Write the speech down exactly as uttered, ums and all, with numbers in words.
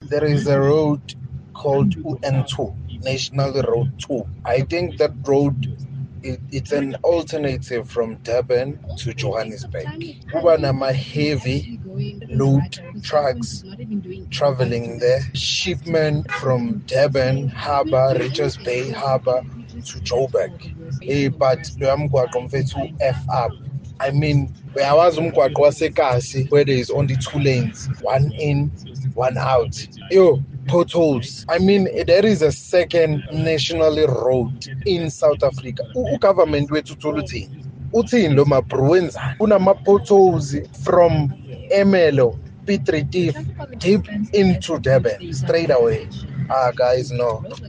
there is a road called U N two, National Road two. I think that road, it, it's an alternative from Durban to Johannesburg. Kuba nama heavy load trucks traveling there. Shipment from Durban Harbour, Richards Bay Harbour to Joburg. Eh, but loya mgwaqo mfethu F up. I mean, uyawazi umgwaqo wasekasi where there is only two lanes, one in, one out. Yo, potholes. I mean, there is a second national road in South Africa. U- Ugovernment wethu uthola uthini? Uthini lo mabro wenzani? Kunama-potholes from Emelo, Piet Retief, deep into Durban, straight away. Ah, guys, no.